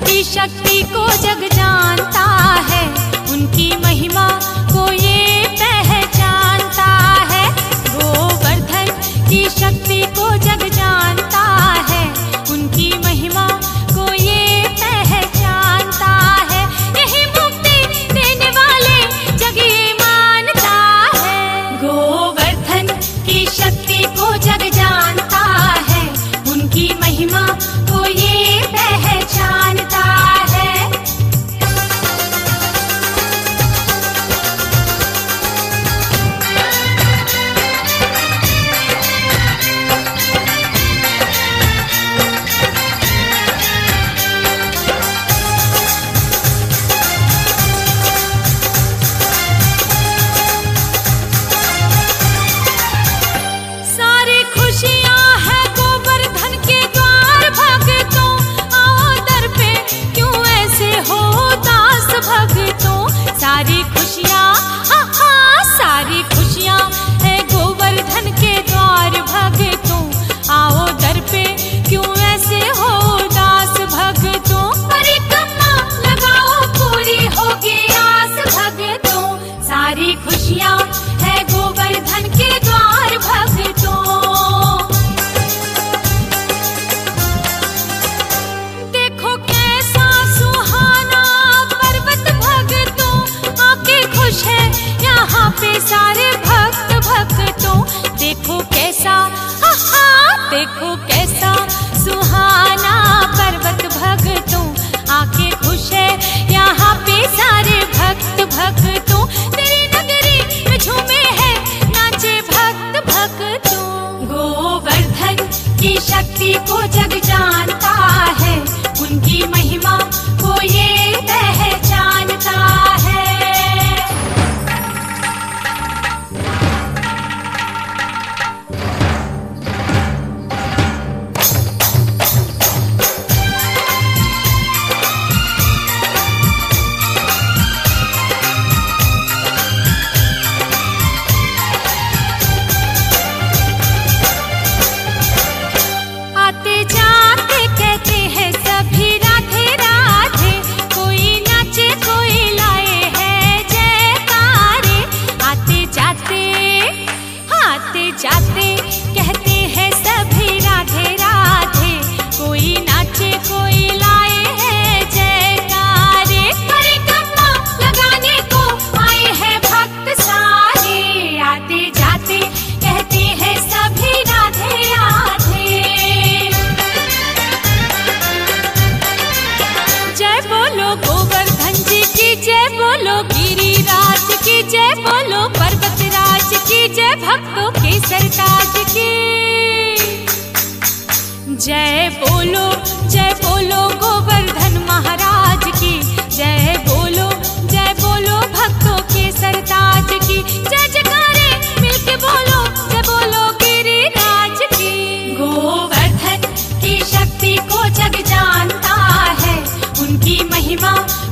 की शक्ति को जग जानता है, उनकी महिमा को ये पहचानता है। गोवर्धन की शक्ति को जग जानता है, उनकी महिमा को ये पहचानता है। यही मुक्ति देने वाले जग ये मानता है। गोवर्धन की शक्ति को जग जानता है, उनकी महिमा को ये पहचानता है। सारी खुशियां है गोवर्धन के द्वार भक्तों, आओ दर पे क्यों ऐसे हो दास भक्तों। सारी खुशियां सारी खुशियां है गोवर्धन के द्वार भक्तों, आओ दर पे क्यों ऐसे हो दास भक्तों। परिक्रमा लगाओ पूरी होगी आस भक्तों, सारी खुशियां है गोवर्धन के द्वार भक्तों। देखो कैसा सुहाना पर्वत भक्तों, आके खुश है यहाँ पे सारे भक्त भक्तों। देखो कैसा देखो कैसा सुहाना पर्वत भक्तों, आके खुश है यहाँ पे सारे भक्त भक्तों। तेरी नगरी में झूमे है नाचे भक्त भक्तों। गोवर्धन की शक्ति को जग जानता है, उनकी महिमा को ये पहचानता है। आते जाते कहते हैं सभी राधे राधे, कोई नाचे कोई लाए है जयकारे। आते जाते कहते हैं सभी राधे राधे, कोई नाचे कोई लाए है जयकारे। परिक्रमा लगाने को आए हैं भक्त सारे, आते जाते कहते हैं सभी राधे राधे। जय बोलो गोवर्धन जी की, जय बोलो गिरिराज की, जय बोलो पर्वतराज की, जय भक्तों के सरताज की। जय बोलो गोवर्धन महाराज की, जय बोलो भक्तों के सरताज की। जय जयकारे मिलके बोलो, जय बोलो गिरिराज की। गोवर्धन की शक्ति को जग जानता है, उनकी महिमा